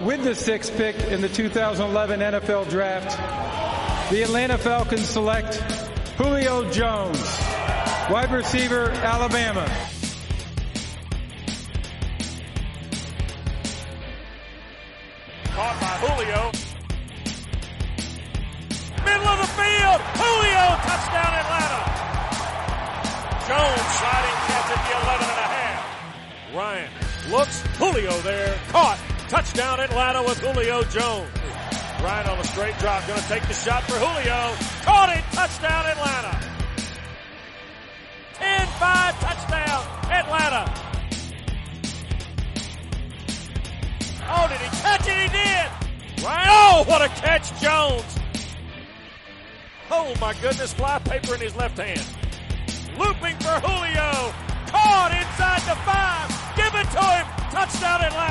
With the 6th pick in the 2011 NFL Draft, the Atlanta Falcons select Julio Jones, wide receiver, Alabama. Caught by Julio. Middle of the field. Julio, touchdown Atlanta. Jones sliding catch at the 11.5. Ryan looks. Julio there. Caught. Touchdown Atlanta with Julio Jones. Ryan on a straight drop. Going to take the shot for Julio. Caught it. Touchdown Atlanta. 10-5 touchdown Atlanta. Oh, did he catch it? He did. Ryan. Oh, what a catch, Jones. Oh, my goodness. Flypaper in his left hand. Looping for Julio. Caught inside the 5. Give it to him. Touchdown Atlanta.